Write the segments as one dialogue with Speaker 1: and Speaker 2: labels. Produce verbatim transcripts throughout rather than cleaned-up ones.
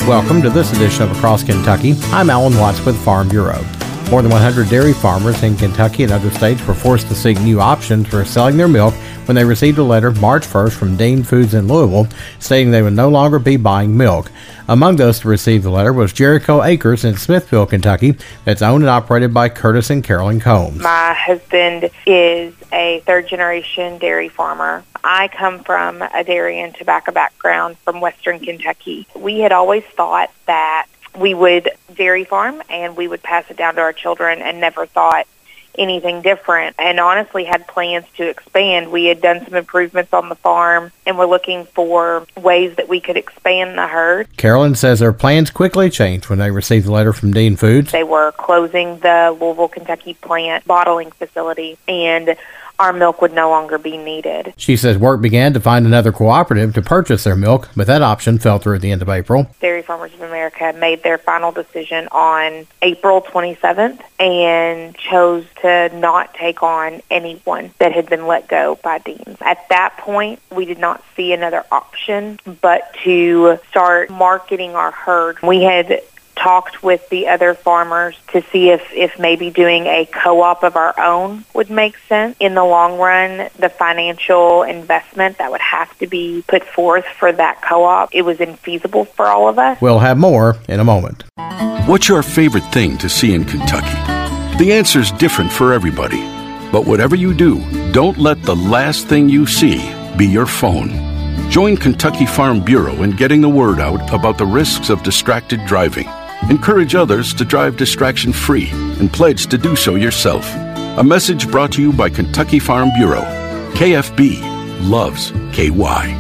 Speaker 1: Welcome to this edition of Across Kentucky. I'm Alan Watts with Farm Bureau. More than one hundred dairy farmers in Kentucky and other states were forced to seek new options for selling their milk when they received a letter March first from Dean Foods in Louisville stating they would no longer be buying milk. Among those to receive the letter was Jericho Acres in Smithville, Kentucky, that's owned and operated by Curtis and Carolyn Combs.
Speaker 2: My husband is a third-generation dairy farmer. I come from a dairy and tobacco background from western Kentucky. We had always thought that we would dairy farm and we would pass it down to our children and never thought anything different, and honestly had plans to expand. We had done some improvements on the farm and were looking for ways that we could expand the herd.
Speaker 1: Carolyn says their plans quickly changed when they received the letter from Dean Foods.
Speaker 2: They were closing the Louisville, Kentucky plant bottling facility, and our milk would no longer be needed.
Speaker 1: She says work began to find another cooperative to purchase their milk, but that option fell through at the end of April.
Speaker 2: Dairy Farmers of America made their final decision on April twenty-seventh and chose to not take on anyone that had been let go by Dean's. At that point, we did not see another option but to start marketing our herd. We had talked with the other farmers to see if, if maybe doing a co-op of our own would make sense. In the long run, the financial investment that would have to be put forth for that co-op, it was infeasible for all of us.
Speaker 1: We'll have more in a moment.
Speaker 3: What's your favorite thing to see in Kentucky? The answer's different for everybody. But whatever you do, don't let the last thing you see be your phone. Join Kentucky Farm Bureau in getting the word out about the risks of distracted driving. Encourage others to drive distraction-free and pledge to do so yourself. A message brought to you by Kentucky Farm Bureau. K F B loves K Y.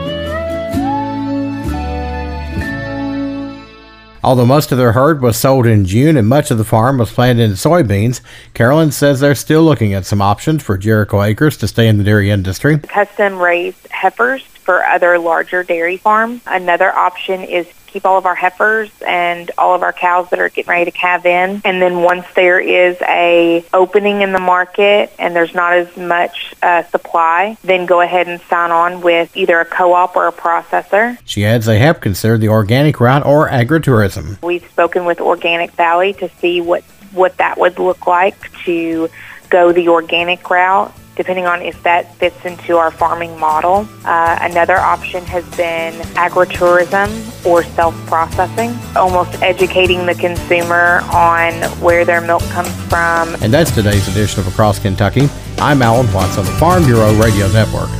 Speaker 1: Although most of their herd was sold in June and much of the farm was planted in soybeans, Carolyn says they're still looking at some options for Jericho Acres to stay in the dairy industry.
Speaker 2: Custom-raised heifers for other larger dairy farms. Another option is keep all of our heifers and all of our cows that are getting ready to calve in. And then once there is a opening in the market and there's not as much uh, supply, then go ahead and sign on with either a co-op or a processor.
Speaker 1: She adds they have considered the organic route or agritourism.
Speaker 2: We've spoken with Organic Valley to see what, what that would look like to go the organic route, depending on if that fits into our farming model. Uh, another option has been agritourism or self-processing, almost educating the consumer on where their milk comes from.
Speaker 1: And that's today's edition of Across Kentucky. I'm Alan Watts on the Farm Bureau Radio Network.